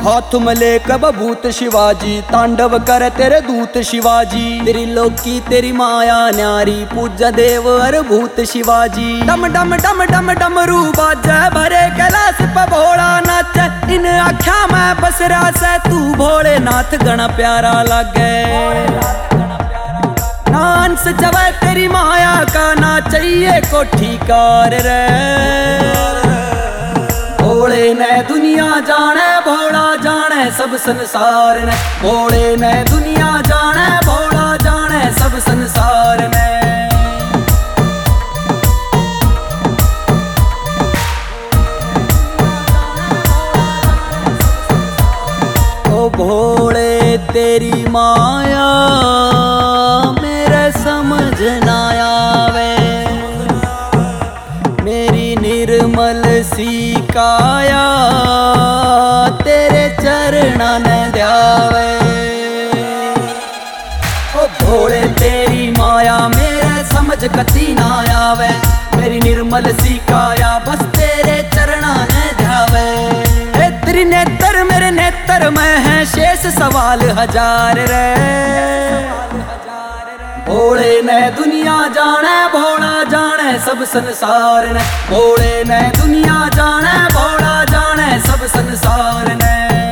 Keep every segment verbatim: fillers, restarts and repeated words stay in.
हाथ में लेकर बभूत शिवाजी, तांडव करे तेरे दूत शिवाजी। तेरी लोकी तेरी माया न्यारी, पूजा देव अर भूत शिवाजी। डम डम डम डम डमरू बाजे, भरे कैलाश पे भोला नाचे। इन आख्या में बस रहा से तू भोलेनाथ गण प्यारा लागे। नांस जवे तेरी माया का ना चाहिए कोठी कार रे। भोले ने दुनिया जाने भोला जाने सब संसार ने। भोले ने दुनिया जाने भोला जाने सब संसार ने। ओ भोले तेरी माया मेरे समझ ना आवे। मेरी निर्मल सी काया तेरे चरणा ने ध्यावे। ओ भोले तेरी माया मेरे समझ कती ना आवे। मेरी निर्मल सी काया बस तेरे चरणा ने ध्यावे। ए तेरी नेत्र मेरे नेत्र में है शेष सवाल हजार रे। भोले ने दुनिया जाने भोला जाने सब संसार ने। भोले ने दुनिया जाने भोला जाने सब संसार ने।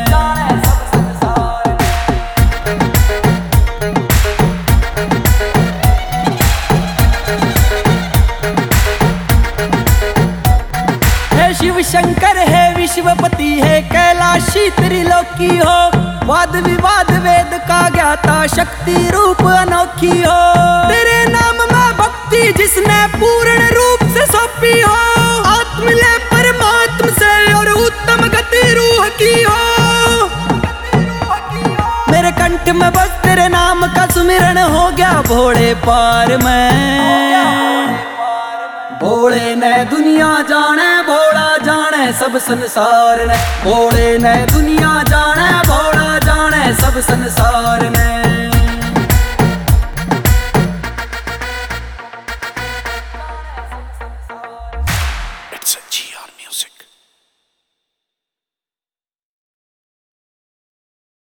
हे शिव शंकर है विश्वपति है कैलाशी त्रिलोकी हो। वाद विवाद वेद का ज्ञाता शक्ति रूप अनोखी हो। तेरे नाम में भक्ति जिसने पूर्ण रूप से सौंपी हो। आत्म ले परमात्म से और उत्तम गति रूह की हो। मेरे कंठ में बस तेरे नाम का सुमिरन हो गया भोले पार में। भोले ने दुनिया जाने भोला जाने सब संसार ने। भोले ने दुनिया जाने भोला जाने सब संसार ने।